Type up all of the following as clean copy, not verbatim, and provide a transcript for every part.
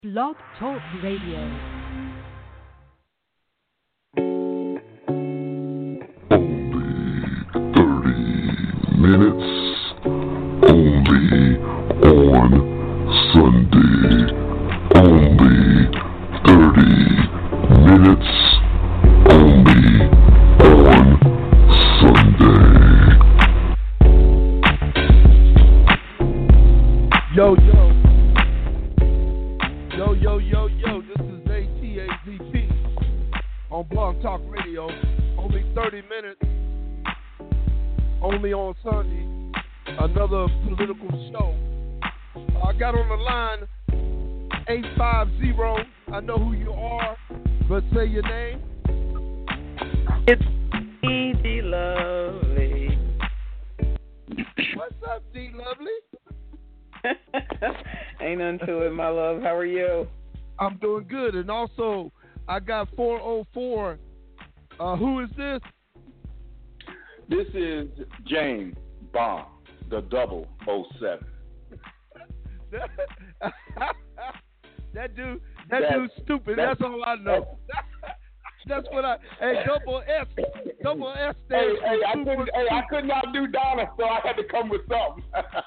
Blog Talk Radio. Minutes only on Sunday. Only 30 minutes only on Sunday. Yo, this is ATAZP on Blog Talk Radio. Only 30 minutes, only on Sunday. Another political show. I got on the line 850. I know who you are, but say your name. It's me, D Lovely. What's up, D Lovely? Ain't nothing to it, my love. How are you? I'm doing good. And also, I got 404. Who is this? This is James Bond, the 007. That dude's stupid. That's all I know. That's what double S stands for I could not do Donna, so I had to come with something.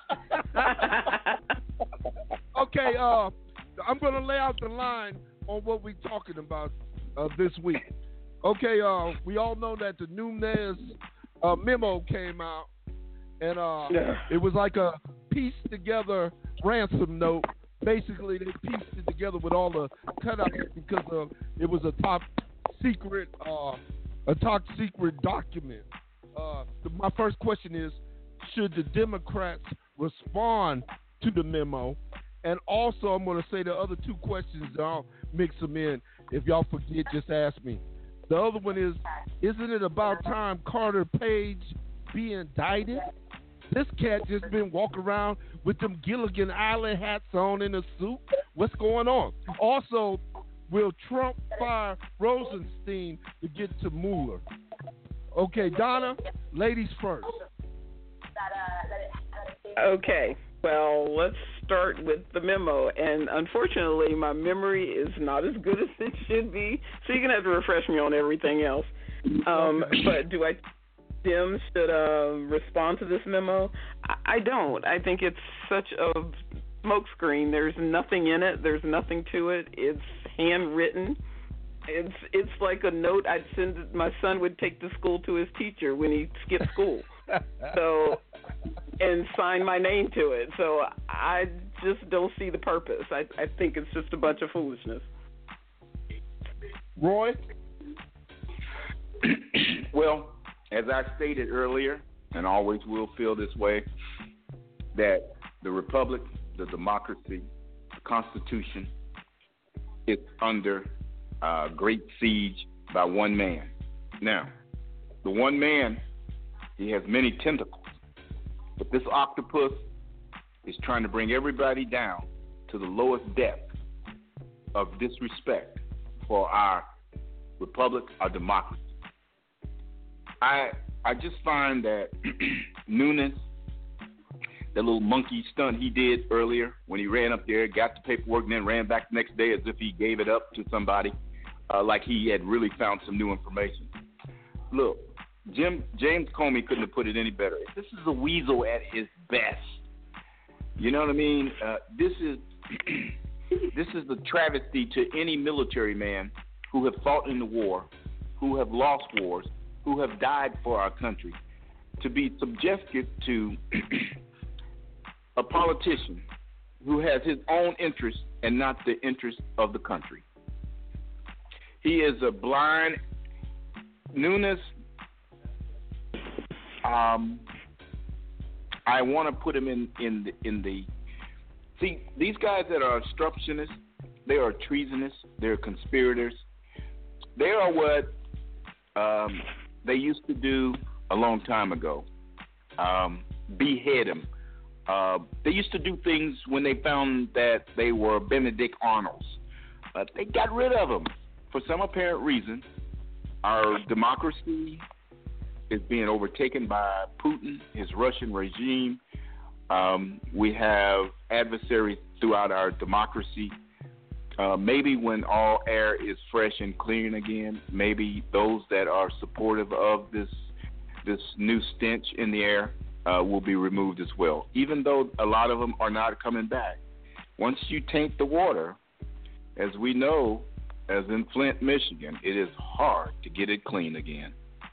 Okay, I'm going to lay out the line on what we're talking about this week. Okay, we all know that the Nunes memo came out, and it was like a pieced together ransom note. Basically, they pieced it together with all the cutouts because it was a top secret document. My first question is, should the Democrats respond to the memo? And also, I'm going to say the other two questions, I'll mix them in. If y'all forget, just ask me. The other one is, isn't it about time Carter Page be indicted? This cat just been walking around with them Gilligan Island hats on in a suit. What's going on? Also, will Trump fire Rosenstein to get to Mueller? Okay, Donna, ladies first. Okay, well, let's start with the memo. And unfortunately, my memory is not as good as it should be, so you're going to have to refresh me on everything else. But do I Dem should respond to this memo? I don't. I think it's such a smokescreen. There's nothing in it. There's nothing to it. It's handwritten. It's like a note I'd send. My son would take to school to his teacher when he skipped school. So, and sign my name to it. So I just don't see the purpose. I think it's just a bunch of foolishness. Roy? Well, as I stated earlier, and always will feel this way, that the republic, the democracy, the Constitution is under great siege by one man. Now, the one man, he has many tentacles, but this octopus is trying to bring everybody down to the lowest depth of disrespect for our republic, our democracy. I just find that Nunes, that little monkey stunt he did earlier when he ran up there, got the paperwork, and then ran back the next day as if he gave it up to somebody, like he had really found some new information. Look, James Comey couldn't have put it any better. This is a weasel at his best. You know what I mean? This is a travesty to any military man who have fought in the war, who have lost wars, who have died for our country, to be subjected to a politician who has his own interest and not the interest of the country. He is a blind Nunes. I want to put him in the. See, these guys that are obstructionists, they are treasonous, they're conspirators. They are what they used to do a long time ago. Behead him. They used to do things when they found that they were Benedict Arnolds. They got rid of them for some apparent reason. Our democracy is being overtaken by Putin, his Russian regime. We have adversaries throughout our democracy. Maybe when all air is fresh and clean again, maybe those that are supportive of this new stench in the air will be removed as well, even though a lot of them are not coming back. Once you taint the water, as we know, as in Flint, Michigan, it is hard to get it clean again.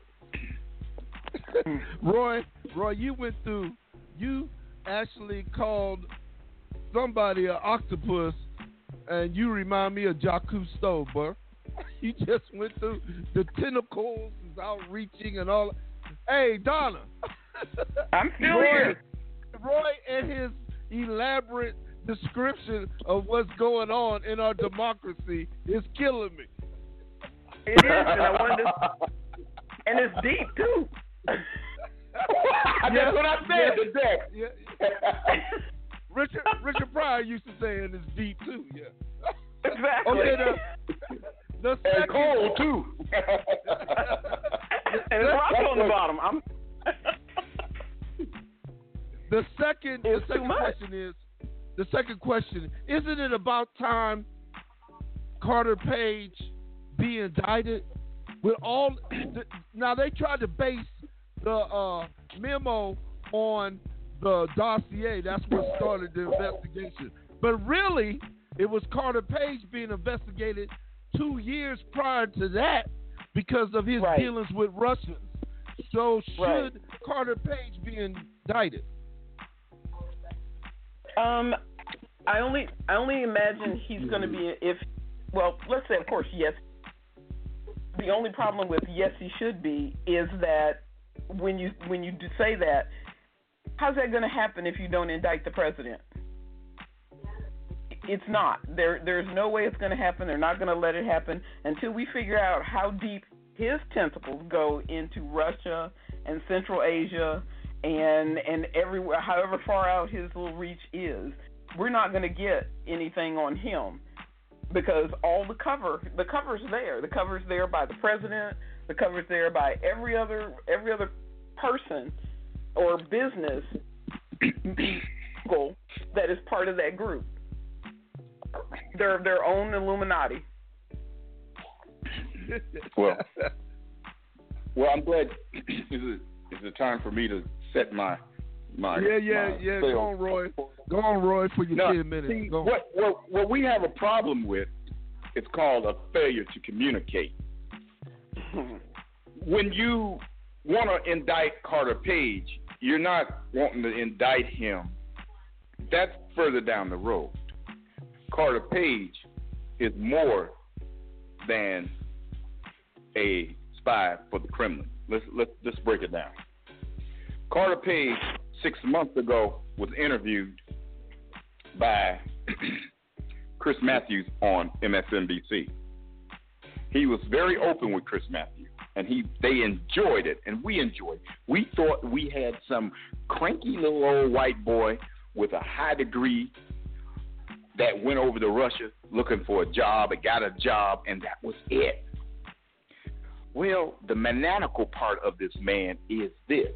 Roy, you actually called somebody an octopus, and you remind me of Jacques Cousteau, bro. You just went through the tentacles, is outreaching and all. Hey, Donna. I'm still here. Roy and his elaborate description of what's going on in our democracy is killing me. It is, and I wanted to, and it's deep too. That's what I said today. Yeah. Richard Pryor used to say it is deep too. Yeah. Exactly. Okay. The second, and cold too. And it's rock on the bottom. The second question is: isn't it about time Carter Page be indicted? With all now, they tried to base the memo on the dossier. That's what started the investigation. But really, it was Carter Page being investigated 2 years prior to that because of his dealings with Russians. So should Carter Page be indicted? I only imagine he's going to be let's say, of course, yes. The only problem with yes, he should be is that when you do say that, how's that going to happen if you don't indict the president? It's not. There's no way it's going to happen. They're not going to let it happen until we figure out how deep his tentacles go into Russia and Central Asia and everywhere, however far out his little reach is. We're not going to get anything on him because all the cover's there. The cover's there by the president. The cover's there by every other person or business that is part of that group. They're their own Illuminati. Well, I'm glad it's a time for me to set my Yeah. Go on, Roy. Go on, Roy, for your 10 minutes. See, what we have a problem with, it's called a failure to communicate. When you want to indict Carter Page, you're not wanting to indict him. That's further down the road. Carter Page is more than a spy for the Kremlin. Let's break it down. Carter Page 6 months ago was interviewed by Chris Matthews on MSNBC. He was very open with Chris Matthews, and they enjoyed it, and we enjoyed it. We thought we had some cranky little old white boy with a high degree that went over to Russia looking for a job and got a job, and that was it. Well, the maniacal part of this man is this.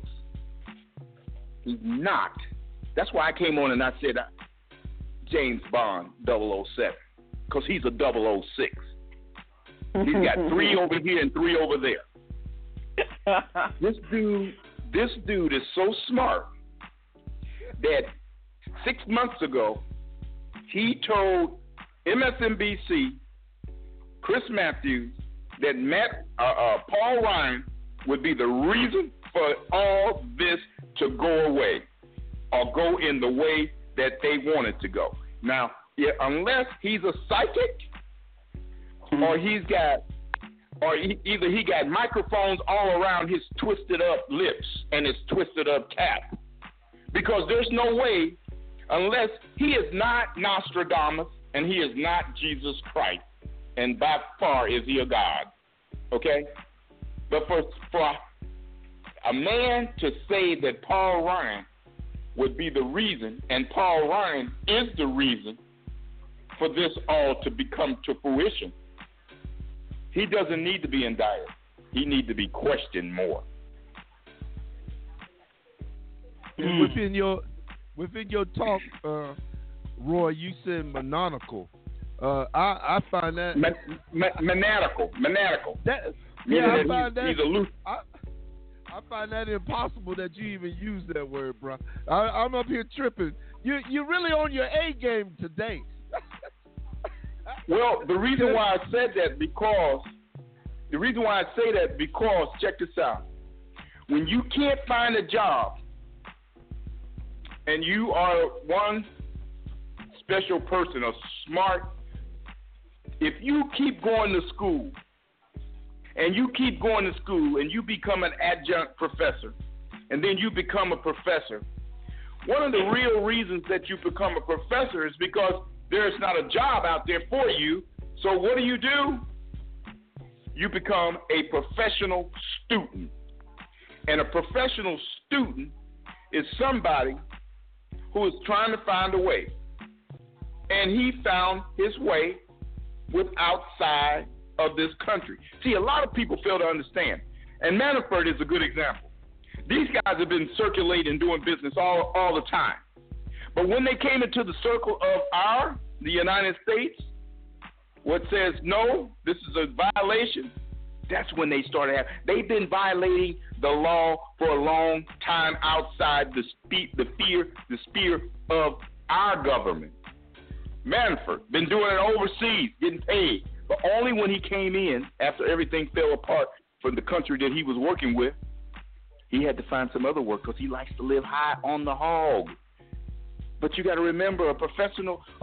He's not. That's why I came on and I said James Bond 007, because he's a 006. He's got 3 over here and 3 over there. This dude is so smart that 6 months ago, he told MSNBC, Chris Matthews, that Paul Ryan would be the reason for all this to go away or go in the way that they want it to go. Now, unless he's a psychic or either he got microphones all around his twisted up lips and his twisted up cap, because there's no way, unless he is not Nostradamus and he is not Jesus Christ, and by far is he a god, okay? But for a man to say that Paul Ryan would be the reason, and Paul Ryan is the reason for this all to become to fruition, he doesn't need to be indicted. He needs to be questioned more. Within your talk, Roy, you said maniacal. I find that Maniacal. That Meaning I that find that he's aloof. I find that impossible that you even use that word, bro. I'm up here tripping. You're really on your A game today. Well, the reason why I said that because check this out. When you can't find a job and you are one special person, a smart, if you keep going to school and you become an adjunct professor and then you become a professor, one of the real reasons that you become a professor is because there's not a job out there for you. So what do? You become a professional student. And a professional student is somebody who is trying to find a way. And he found his way with outside of this country. See, a lot of people fail to understand. And Manafort is a good example. These guys have been circulating, doing business all the time. But when they came into the circle of the United States, what says no, this is a violation, that's when they started having. They've been violating the law for a long time outside the sphere of our government. Manafort been doing it overseas, getting paid, but only when he came in after everything fell apart from the country that he was working with. He had to find some other work because he likes to live high on the hog. But you got to remember, a professor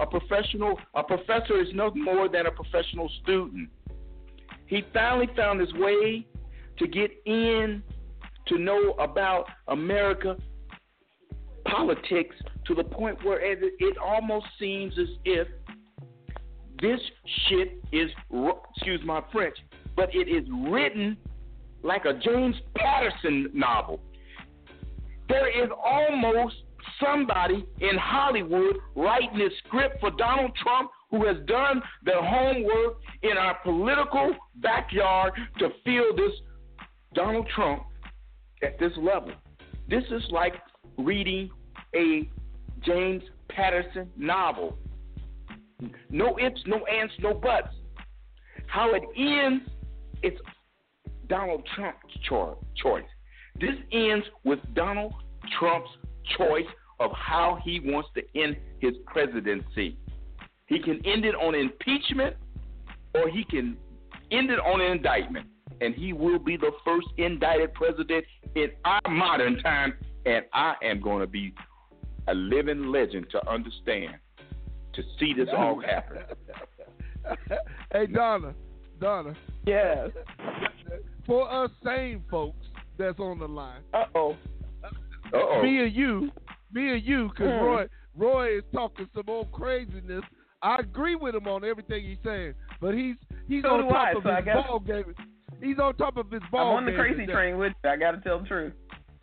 is nothing more than a professional student. He finally found his way to get in to know about America politics to the point where it almost seems as if this shit is, excuse my French, but it is written like a James Patterson novel. There is almost somebody in Hollywood writing this script for Donald Trump who has done their homework in our political backyard to feel this Donald Trump at this level. This is like reading a James Patterson novel. No ifs, no ands, no buts. How it ends, it's Donald Trump's choice. This ends with Donald Trump's choice of how he wants to end his presidency. He can end it on impeachment or he can end it on an indictment. And he will be the first indicted president in our modern time. And I am going to be a living legend to understand, to see this all happen. Hey, Donna. Yes. For us sane folks that's on the line. Uh-oh. Me and you, because Roy is talking some old craziness. I agree with him on everything he's saying, but he's on top of his ball game. He's on top of his ball game. I'm on the crazy train with you. I got to tell the truth.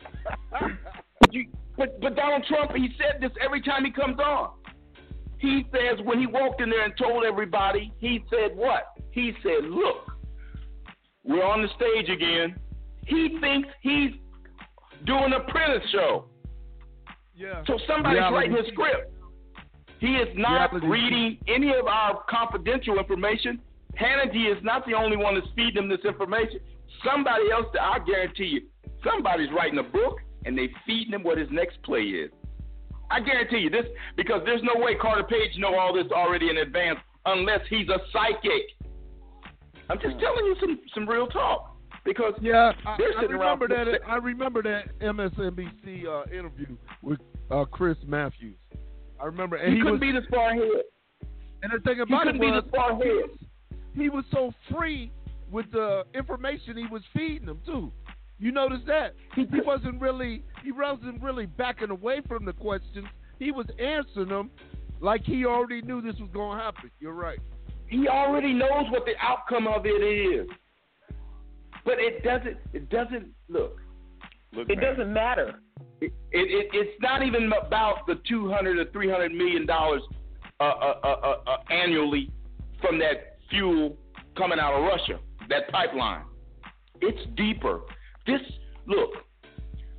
But Donald Trump, he said this every time he comes on. He says when he walked in there and told everybody, he said what? He said, look, we're on the stage again. He thinks he's doing a Apprentice show. Yeah. So somebody's writing his script. He is not reading any of our confidential information. Hannity is not the only one that's feeding him this information. Somebody else, I guarantee you, somebody's writing a book and they feeding him what his next play is. I guarantee you this, because there's no way Carter Page know all this already in advance unless he's a psychic. I'm just telling you some real talk. Because I remember that MSNBC interview with Chris Matthews. I remember, and he couldn't be this far ahead. And the thing about it was, he was so free with the information he was feeding them too. You notice that he wasn't really backing away from the questions. He was answering them like he already knew this was going to happen. You're right. He already knows what the outcome of it is. But it doesn't look. It doesn't matter. It's not even about the $200 or $300 million annually from that fuel coming out of Russia, that pipeline. It's deeper. Look,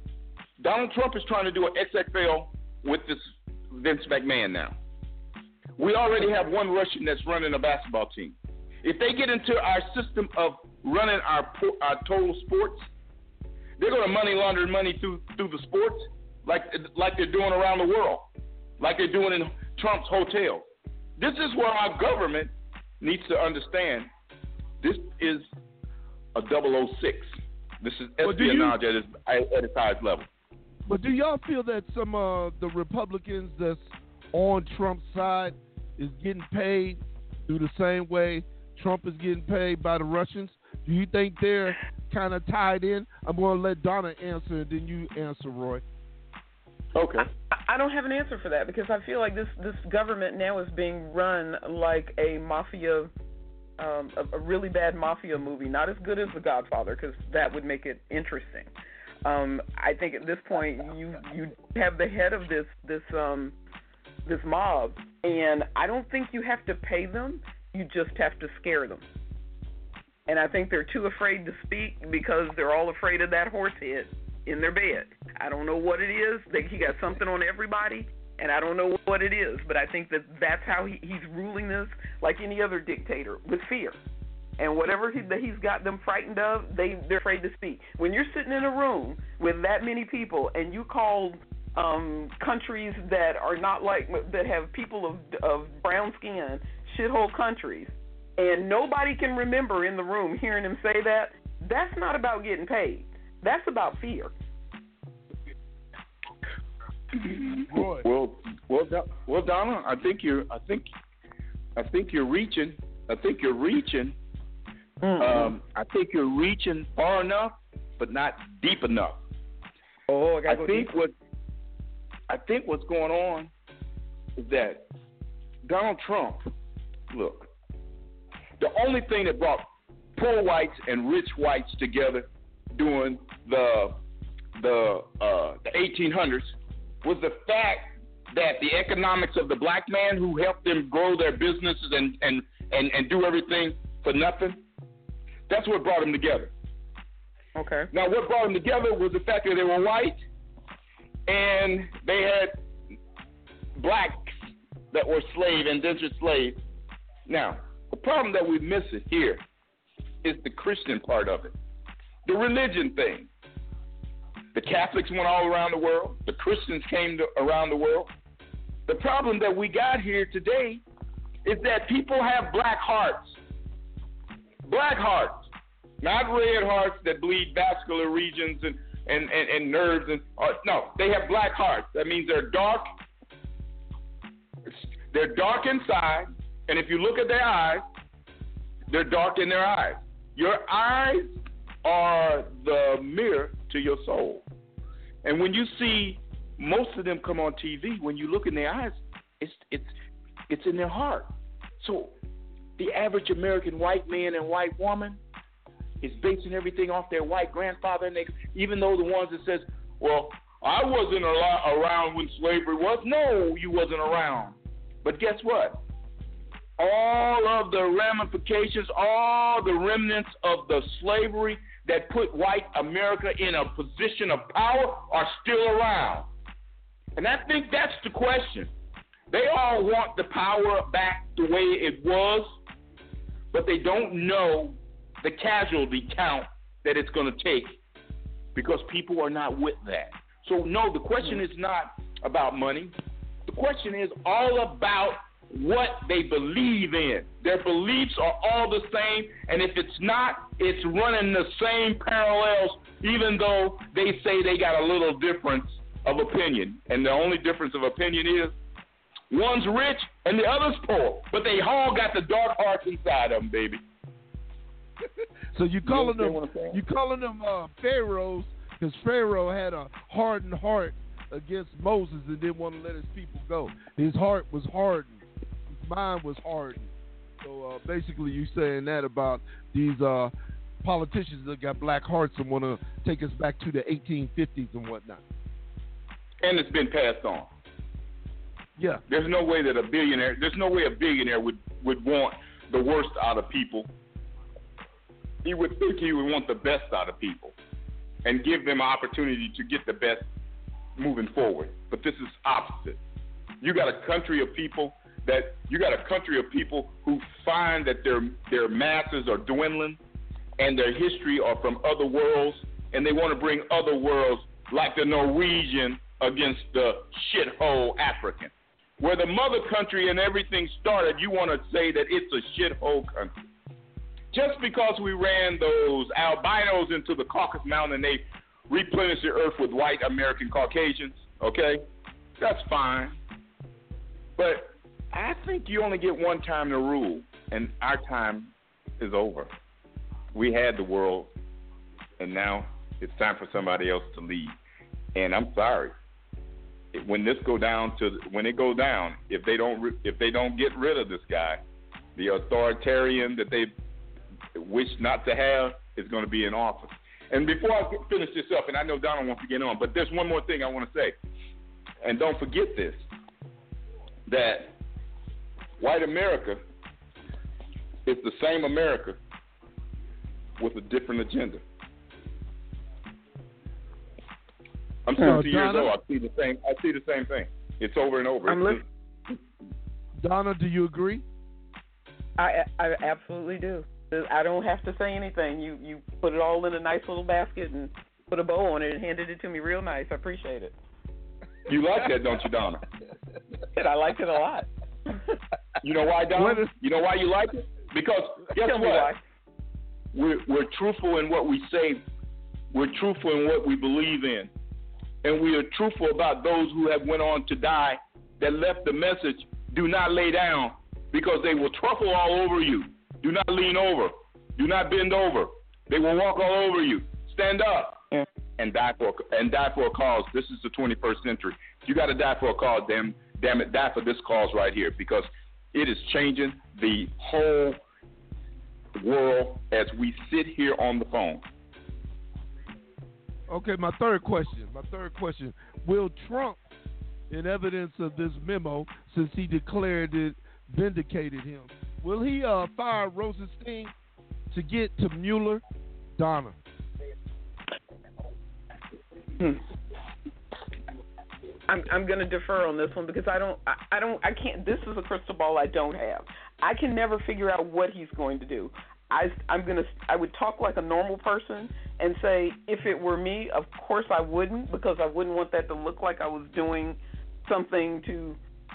Donald Trump is trying to do an XFL with this Vince McMahon now. We already have one Russian that's running a basketball team. If they get into our system of running our total sports, they're going to money launder money through the sports like they're doing around the world, like they're doing in Trump's hotel. This is where our government needs to understand. This is a 006. This is espionage at its highest level. But do y'all feel that some of the Republicans that's on Trump's side is getting paid through the same way Trump is getting paid by the Russians? Do you think they're kind of tied in? I'm going to let Donna answer, and then you answer, Roy. Okay. I don't have an answer for that because I feel like this government now is being run like a mafia, a really bad mafia movie. Not as good as The Godfather because that would make it interesting. I think at this point you have the head of this mob, and I don't think you have to pay them. You just have to scare them. And I think they're too afraid to speak because they're all afraid of that horse head in their bed. I don't know what it is. He got something on everybody, and I don't know what it is. But I think that's how he's ruling this, like any other dictator, with fear. And whatever that he's got them frightened of, they're afraid to speak. When you're sitting in a room with that many people and you call countries that are not that have people of brown skin shithole countries, and nobody can remember in the room hearing him say that, that's not about getting paid. That's about fear. Well, Donna, I think you're reaching. I think you're reaching. Mm-hmm. I think you're reaching far enough, but not deep enough. Oh, I think what's going on is that Donald Trump. Look, the only thing that brought poor whites and rich whites together during the 1800s was the fact that the economics of the black man who helped them grow their businesses and do everything for nothing. That's what brought them together. Okay. Now, what brought them together was the fact that they were white and they had blacks that were indentured slaves. Now, the problem that we're missing here is the Christian part of it, the religion thing. The Catholics went all around the world. The Christians came around the world. The problem that we got here today is that people have black hearts. Black hearts, not red hearts that bleed vascular regions and nerves. No, they have black hearts. That means they're dark. They're dark inside, and if you look at their eyes, they're dark in their eyes. Your eyes are the mirror to your soul. And when you see most of them come on TV, when you look in their eyes, it's in their heart. So the average American white man and white woman is basing everything off their white grandfather, and even though the ones that says, well, I wasn't around when slavery was. No, you wasn't around. But guess what? All of the ramifications, all the remnants of the slavery that put white America in a position of power are still around. And I think that's the question. They all want the power back the way it was, but they don't know the casualty count that it's going to take because people are not with that. So, no, the question is not about money. The question is all about what they believe in. Their beliefs are all the same, and if it's not, it's running the same parallels, even though they say they got a little difference of opinion. And the only difference of opinion is one's rich and the other's poor, but they all got the dark hearts inside of them, baby. So you calling them pharaohs because Pharaoh had a hardened heart against Moses and didn't want to let his people go. His heart was hardened. His mind was hardened. So basically you saying that about these politicians that got black hearts and want to take us back to the 1850s and whatnot. And it's been passed on. Yeah. There's no way a billionaire would want the worst out of people. He would think he would want the best out of people and give them an opportunity to get the best moving forward. But this is opposite. You got a country of people that you got a country of people who find that their masses are dwindling and their history are from other worlds, and they want to bring other worlds like the Norwegian against the shithole African. Where the mother country and everything started, you want to say that it's a shithole country. Just because we ran those albinos into the Caucasus Mountain and they replenished the earth with white American Caucasians, okay, that's fine. But I think you only get one time to rule, and our time is over. We had the world, and now it's time for somebody else to lead. And I'm sorry, when it goes down, if they don't get rid of this guy, the authoritarian that they wish not to have is going to be in office. And before I finish this up, and I know Donald wants to get on, but there's one more thing I want to say, and don't forget this, that white America is the same America with a different agenda. I'm 60 years old. I see the same thing. It's over and over. Donna, do you agree? I absolutely do. I don't have to say anything. You put it all in a nice little basket and put a bow on it and handed it to me real nice. I appreciate it. You like that, don't you, Donna? I liked it a lot. You know why, Donna? You know why you like it? Because guess what? We're truthful in what we say. We're truthful in what we believe in. And we are truthful about those who have went on to die that left the message, do not lay down, because they will truffle all over you. Do not lean over. Do not bend over. They will walk all over you. Stand up and die for a cause. This is the 21st century. You got to die for a cause, damn it, die for this cause right here, because it is changing the whole world as we sit here on the phone. Okay, my third question. Will Trump, in evidence of this memo, since he declared it vindicated him, will he fire Rosenstein to get to Mueller? Donna. I'm going to defer on this one because I can't. This is a crystal ball I don't have. I can never figure out what he's going to do. I would talk like a normal person and say, if it were me, of course I wouldn't, because I wouldn't want that to look like I was doing something to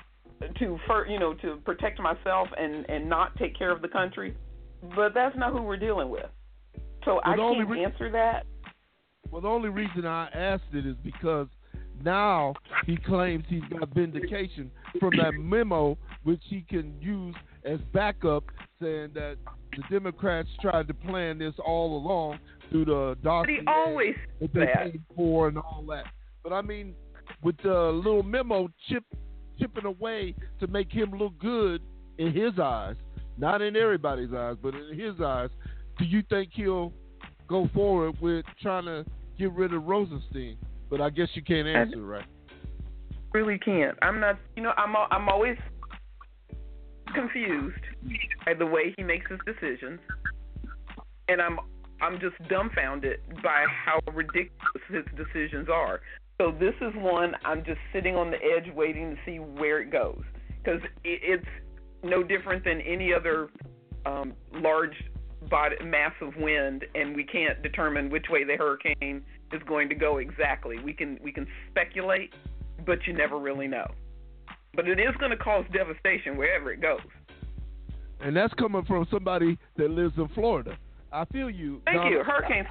protect myself and not take care of the country. But that's not who we're dealing with. So I can't answer that. Well, the only reason I asked it is because now he claims he's got vindication from that memo, which he can use as backup, saying that the Democrats tried to plan this all along through the dossier that they paid for and all that. But I mean, with the little memo chipping away to make him look good in his eyes, not in everybody's eyes, but in his eyes, do you think he'll go forward with trying to get rid of Rosenstein? But I guess you can't answer, right? Really can't. I'm not. I'm always confused by the way he makes his decisions, and I'm just dumbfounded by how ridiculous his decisions are. So this is one I'm just sitting on the edge waiting to see where it goes, because it's no different than any other large mass of wind, and we can't determine which way the hurricane is going to go exactly. We can speculate, but you never really know. But it is going to cause devastation wherever it goes. And that's coming from somebody that lives in Florida. I feel you. Thank you. Hurricanes.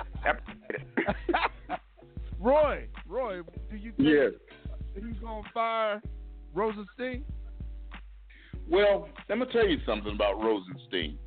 Roy, do you think he's going to fire Rosenstein? Well, let me tell you something about Rosenstein.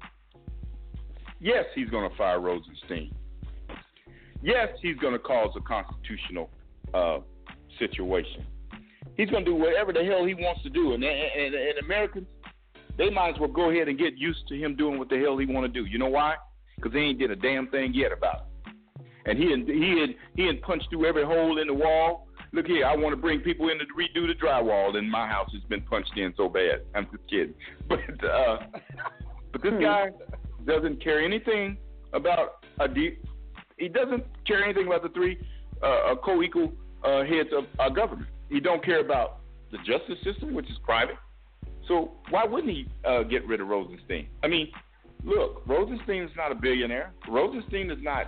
Yes, he's going to fire Rosenstein. Yes, he's going to cause a constitutional situation. He's going to do whatever the hell he wants to do. And Americans, they might as well go ahead and get used to him doing what the hell he want to do. You know why? Because they ain't did a damn thing yet about it. And he had punched through every hole in the wall. Look here, I want to bring people in to redo the drywall, and my house has been punched in so bad. I'm just kidding. But this guy doesn't care anything about he doesn't care anything about the three co-equal heads of our government. He don't care about the justice system, which is private. So why wouldn't he get rid of Rosenstein? I mean, look, Rosenstein is not a billionaire. Rosenstein is not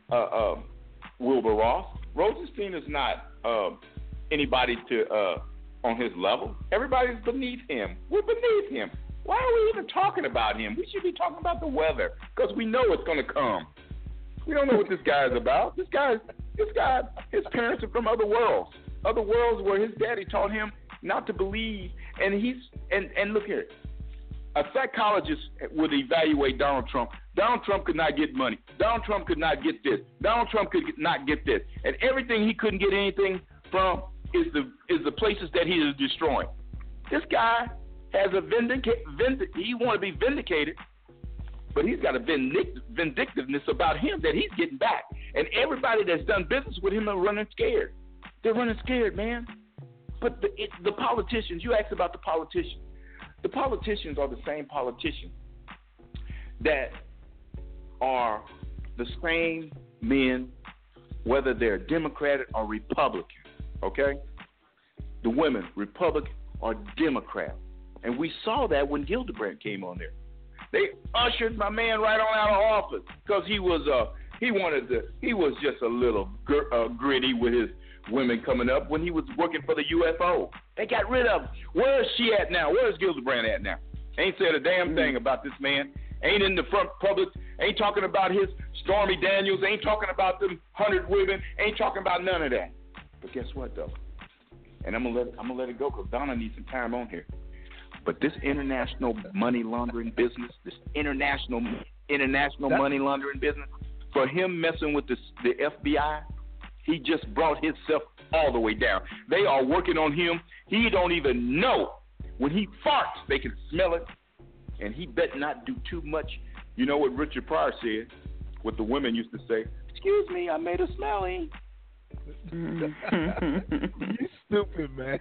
Wilbur Ross. Rosenstein is not anybody on his level. Everybody's beneath him. We're beneath him. Why are we even talking about him? We should be talking about the weather because we know it's going to come. We don't know what this guy is about. This guy, his parents are from other worlds where his daddy taught him not to believe. And look here, a psychologist would evaluate Donald Trump. Donald Trump could not get money. Donald Trump could not get this. Donald Trump could not get this. And everything he couldn't get anything from is the places that he is destroying. This guy has a he want to be vindicated, but he's got a vindictiveness about him that he's getting back. And everybody that's done business with him are running scared. They're running scared, man. But the politicians, you asked about the politicians. The politicians are the same politicians that are the same men, whether they're Democrat or Republican, okay? The women, Republican or Democrat. And we saw that when Gildebrand came on there. They ushered my man right on out of office because he was just a little gritty with his women coming up when he was working for the UFO. They got rid of him. Where is she at now? Where is Gildebrand at now? Ain't said a damn thing about this man. Ain't in the front public. Ain't talking about his Stormy Daniels. Ain't talking about them 100 women. Ain't talking about none of that. But guess what, though? And I'm gonna let it go because Donna needs some time on here. But this international money laundering business, this international money laundering business, for him messing with the FBI, he just brought himself all the way down. They are working on him. He don't even know. When he farts, they can smell it. And he better not do too much. You know what Richard Pryor said, what the women used to say, "Excuse me, I made a smelly." You stupid, man.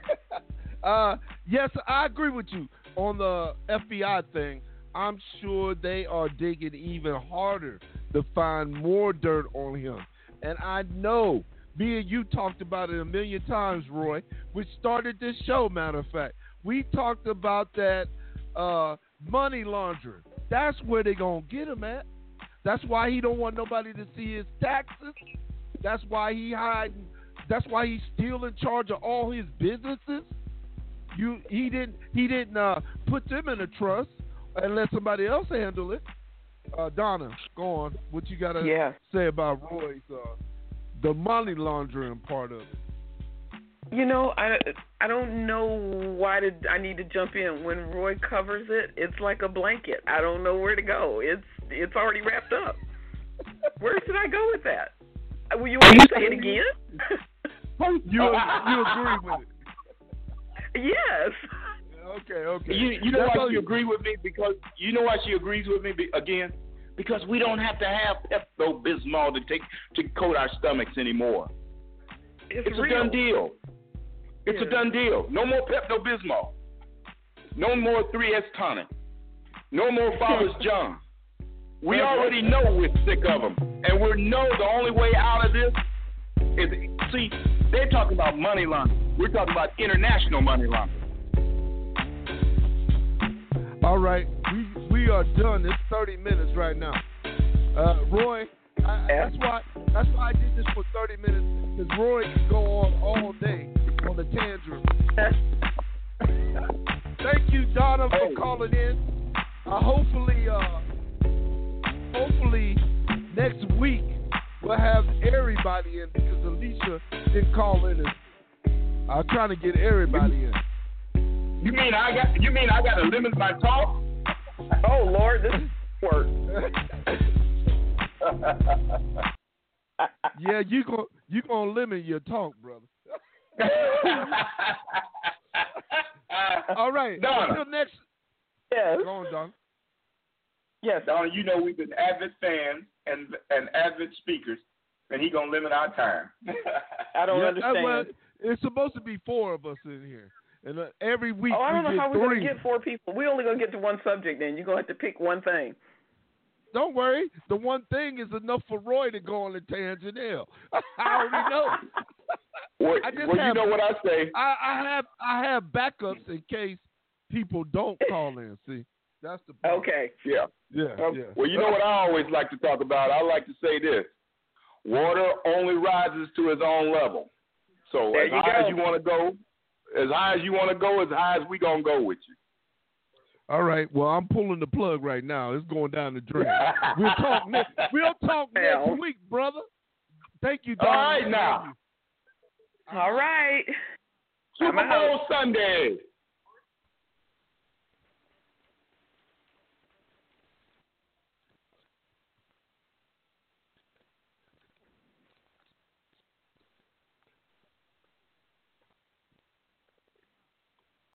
Yes, I agree with you on the FBI thing. I'm sure they are digging even harder to find more dirt on him. And I know, me and you talked about it a million times, Roy. We started this show, matter of fact. We talked about that money laundering. That's where they going to get him at. That's why he don't want nobody to see his taxes. That's why he hiding. That's why he's still in charge of all his businesses. He didn't put them in a trust and let somebody else handle it. Donna, go on. What you got to say about Roy's the money laundering part of it? You know, I don't know why I need to jump in. When Roy covers it, it's like a blanket. I don't know where to go. It's already wrapped up. Where should I go with that? Will you want to say it again? You agree with it? Yes. Okay. You know why she agrees with me? Because you know why she agrees with me again? Because we don't have to have Pepto-Bismol to coat our stomachs anymore. It's a done deal. It's a done deal. No more Pepto-Bismol. No more 3S tonic. No more Father's John. We already know we're sick of them, and we know the only way out of this is, see, they're talking about money laundering. We're talking about international money laundering. All right, we are done. It's 30 minutes right now. Roy, that's why I did this for 30 minutes, because Roy can go on all day on the tangent. Thank you, Donna, for calling in. Hopefully next week we'll have everybody in, because Alicia didn't call in. I'm trying to get everybody in. You mean I got to limit my talk? Oh Lord, this is work. Yeah, you gonna limit your talk, brother. All right. Donna. Until next. Yes. Go on, Don. Yes, Donna. You know we've been avid fans and avid speakers, and he gonna limit our time. I don't understand. Well, it's supposed to be 4 of us in here, and every week I don't know how we're 3. gonna get 4 people. We're only gonna get to one subject. Then you're gonna have to pick one thing. Don't worry. The one thing is enough for Roy to go on a tangent. I already know. You know what I say. I have backups in case people don't call in. See, that's the problem. Okay. Yeah. Yeah. Well, you know what I always like to talk about? I like to say this. Water only rises to its own level. So as high as you want to go, as high as we going to go with you. All right. Well, I'm pulling the plug right now. It's going down the drain. We'll talk next week, brother. Thank you, Don. All right, now. All right. Super Bowl Sunday.